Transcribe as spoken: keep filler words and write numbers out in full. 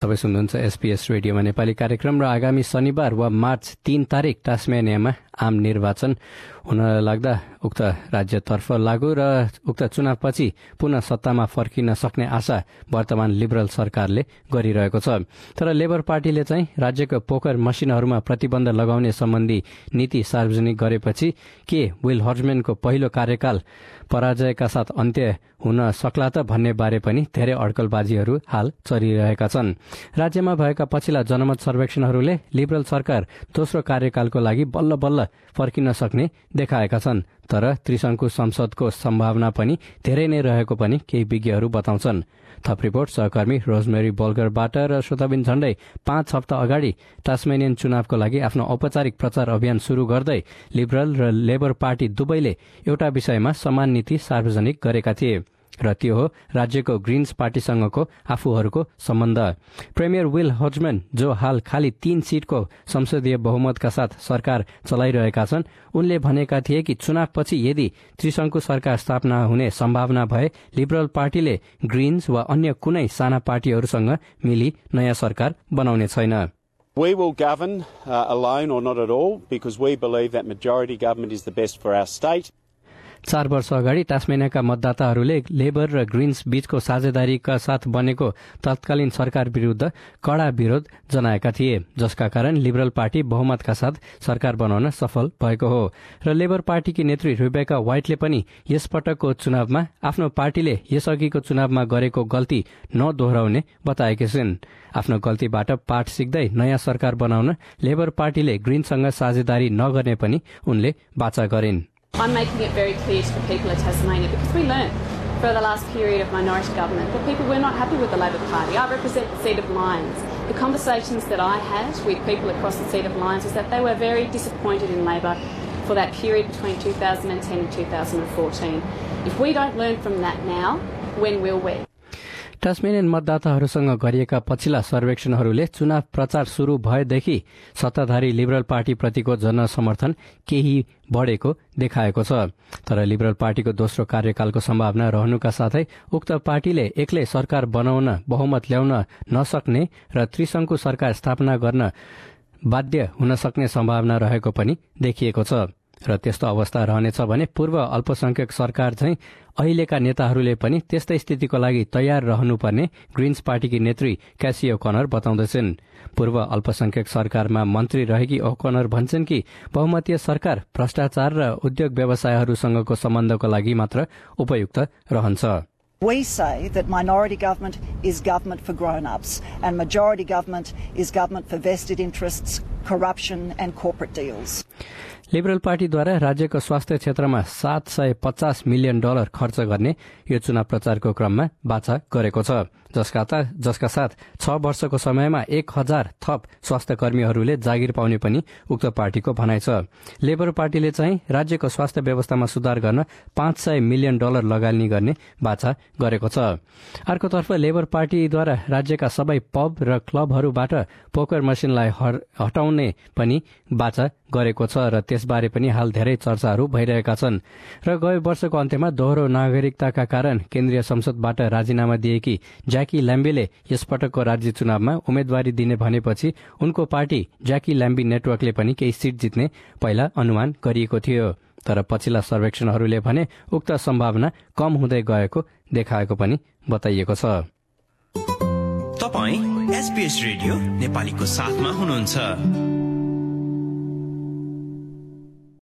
तपाईं सुन्नुहुन्छ एसपीएस रेडियोमा नेपाली कार्यक्रम र आगामी शनिबार वा मार्च तीन तारिक टास्मेनियामा आम निर्वाचन हुन लाग्दा उक्त राज्यतर्फ लागू र उक्त चुनावपछि पुनः सत्तामा फर्किन सक्ने आशा वर्तमान लिबरल सरकारले गरिरहेको छ। तर लेबर पार्टीले चाहिँ राज्यको पोकर मसिनहरूमा प्रतिबन्ध लगाउने सम्बन्धी नीति सार्वजनिक गरेपछि के विल हर्जमेनको पहिलो कार्यकाल पराजयका साथ अन्त्य हुन सक्ला त भन्ने बारे पनि धेरै अड्कलबाजीहरू हाल चलिरहेका छन्। राज्यमा भएका पछिल्ला जनमत सर्वेक्षणहरूले लिबरल सरकार दोस्रो कार्यकालको लागि बल्ल बल्ल फर्किन सक्ने देखाएका छन्। तर त्रिशंकु संसदको सम्भावना पनि धेरै नै रहेको पनि केही विज्ञहरू बताउँछन्। थप रिपोर्ट सहकर्मी रोजमेरी बोल्गरबाट र श्रोताबिन झण्डै पाँच हप्ता अगाडि टास्मेनियन चुनावको लागि आफ्नो औपचारिक प्रचार अभियान शुरू गर्दै लिबरल र लेबर पार्टी दुवैले एउटा विषयमा समान नीति सार्वजनिक गरेका थिए र त्यो हो राज्यको ग्रीन्स पार्टीसँगको आफूहरूको सम्बन्ध। प्रेमियर विल हर्जमेन जो हाल खाली तीन सीटको संसदीय बहुमतका साथ सरकार चलाइरहेका छन्, उनले भनेका थिए कि चुनावपछि यदि त्रिशंकु सरकार स्थापना हुने सम्भावना भए लिबरल पार्टीले ग्रीन्स वा अन्य कुनै साना पार्टीहरूसँग मिली नयाँ सरकार बनाउने छैन। We will govern uh, alone or not at all because we believe that majority government is the best for our state. चार वर्ष अगाडि टास्मेनियाका मतदाताहरूले लेबर र ग्रीन्स बीचको साझेदारीका साथ बनेको तत्कालीन सरकार विरूद्ध कड़ा विरोध जनाएका थिए, जसका कारण लिबरल पार्टी बहुमतका साथ सरकार बनाउन सफल भएको हो। र लेबर पार्टीकी नेत्री रिबेका व्हाइटले पनि यसपटकको चुनावमा आफ्नो पार्टीले यसअघिको चुनावमा गरेको गल्ती नदोहोर्याउने बताएकी छिन्। आफ्नो गल्तीबाट पाठ सिक्दै नयाँ सरकार बनाउन लेबर पार्टीले ग्रीनसँग साझेदारी नगर्ने पनि उनले वाचा गरिन्। I'm making it very clear to the people of Tasmania because we learned for the last period of minority government that people were not happy with the Labor Party. I represent the seat of Lyons. The conversations that I had with people across the seat of Lyons is that they were very disappointed in Labor for that period between two thousand ten and two thousand fourteen. If we don't learn from that now, when will we? टास्मेनियन मतदाताहरूसँग गरिएका पछिल्ला सर्वेक्षणहरूले चुनाव प्रचार शुरू भएदेखि सत्ताधारी liberal पार्टीप्रतिको जनसमर्थन केही बढ़ेको देखाएको छ। तर लिबरल पार्टीको दोस्रो कार्यकालको सम्भावना रहनुका साथै उक्त पार्टीले एक्लै सरकार बनाउन बहुमत ल्याउन नसक्ने र त्रिशंकु सरकार स्थापना गर्न बाध्य हुन सक्ने सम्भावना रहेको पनि देखिएको छ। र त्यस्तो अवस्था रहनेछ भने पूर्व अल्पसंख्यक सरकार चाहिँ अहिलेका नेताहरूले पनि त्यस्तै स्थितिको लागि तयार रहनुपर्ने ग्रीन्स पार्टीकी नेत्री क्यासी ओकनर बताउँदछन्। पूर्व अल्पसंख्यक सरकारमा मन्त्री रहेकी ओकनर भन्छन् कि बहुमतीय सरकार भ्रष्टाचार र उद्योग व्यवसायहरूसँगको सम्बन्धको लागि मात्र उपयुक्त रहन्छ। We say that minority government is government for grown-ups and majority government is government for vested interests, corruption and corporate deals. Liberal पार्टीद्वारा राज्यको स्वास्थ्य क्षेत्रमा सात सय पचास मिलियन डलर खर्च गर्ने यो चुनाव प्रचारको क्रममा वाचा गरेको छ, जसका जसका साथ छ वर्षको समयमा एक हजार थप स्वास्थ्य कर्मीहरूले जागिर पाउने पनि उक्त पार्टीको भनाइ छ। लेबर पार्टीले चाहिँ राज्यको स्वास्थ्य व्यवस्थामा सुधार गर्न पाँच सय मिलियन डलर लगानी गर्ने वाचा गरेको छ। अर्कोतर्फ लेबर पार्टीद्वारा राज्यका सबै पब र क्लबहरूबाट पोकर मसिनलाई हटाउने पनि वाचा गरेको छ र त्यसबारे पनि हाल धेरै चर्चाहरू भइरहेका छन्। र गए वर्षको अन्त्यमा दोहोरो नागरिकताका कारण केन्द्रीय संसदबाट राजीनामा दिएकी ज्याकी ल्याम्बीले यसपटकको राज्य चुनावमा उम्मेद्वारी दिने भनेपछि उनको पार्टी ज्याकी ल्याम्बी नेटवर्कले पनि केही सीट जित्ने पहिला अनुमान गरिएको थियो। तर पछिल्ला सर्वेक्षणहरूले भने उक्त सम्भावना कम हुँदै गएको देखाएको पनि बताइएको छ। तपाईं एसपीएस रेडियो नेपालीको साथमा हुनुहुन्छ।